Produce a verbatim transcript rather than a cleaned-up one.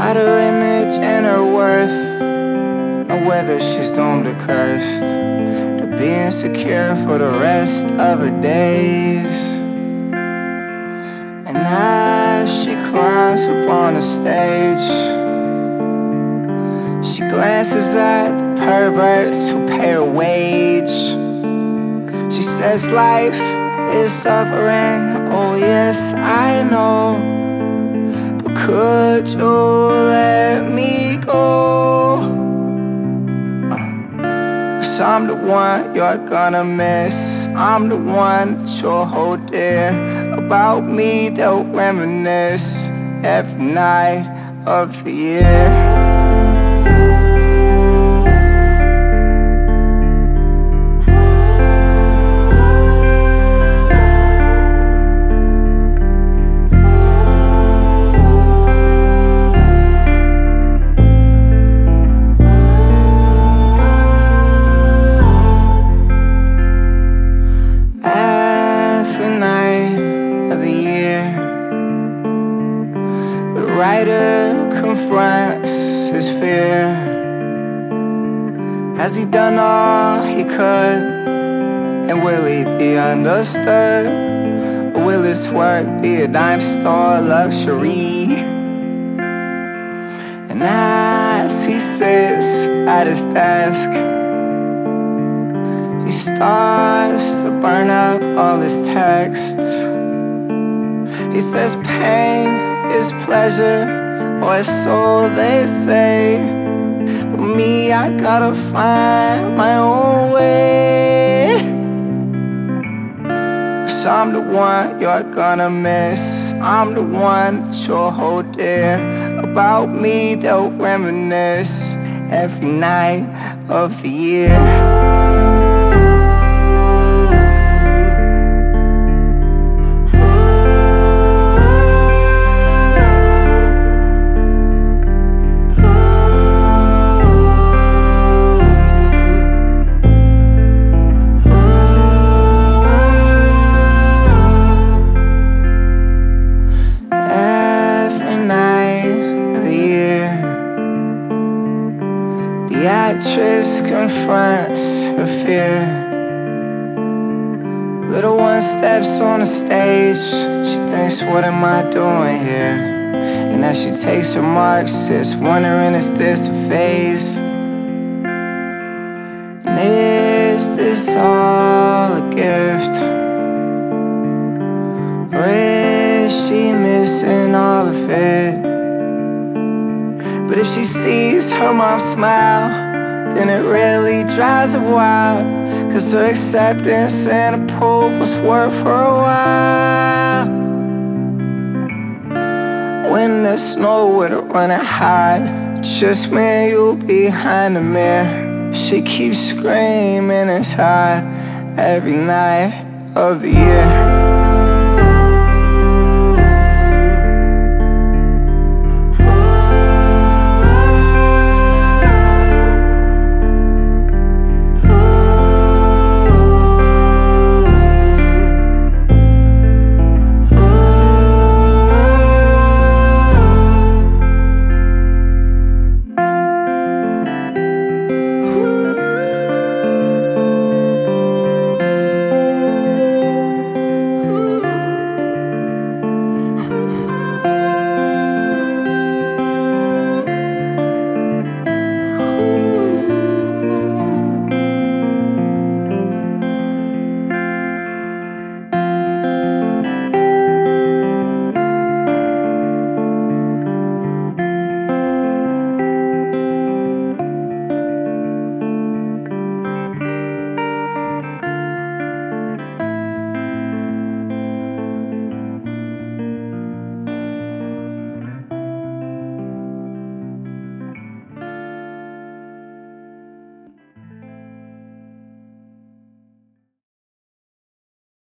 About her image and her worth, and whether she's doomed or cursed to be insecure for the rest of her days. And as she climbs up on the stage, she glances at the perverts who pay her wage. She says life is suffering, oh yes, I know, but could you let me go? Cause I'm the one you're gonna miss, I'm the one that you'll hold dear. About me they'll reminisce every night of the year. The writer confronts his fear. Has he done all he could? And will he be understood? Or will his work be a dime store luxury? And as he sits at his desk, he starts to burn up all his texts. He says pain is pleasure, or so they say, but me, I gotta find my own way. Cause I'm the one you're gonna miss, I'm the one that you'll hold dear. About me they'll reminisce every night of the year. The actress confronts her fear. Little one steps on the stage. She thinks, what am I doing here? And as she takes her marks, sits wondering, is this a phase? And is this all a gift? Or is she missing all of it? But if she sees her mom smile, then it really drives her wild. Cause her acceptance and approval's worth her while. When there's nowhere to run and hide, just me and you behind the mirror. She keeps screaming inside every night of the year.